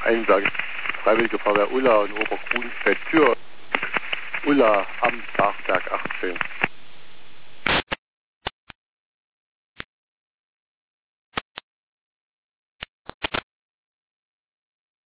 Einsage Freiwillige Feuerwehr Ulla und Obergrunstedt für Ulla am Bergwerk 18.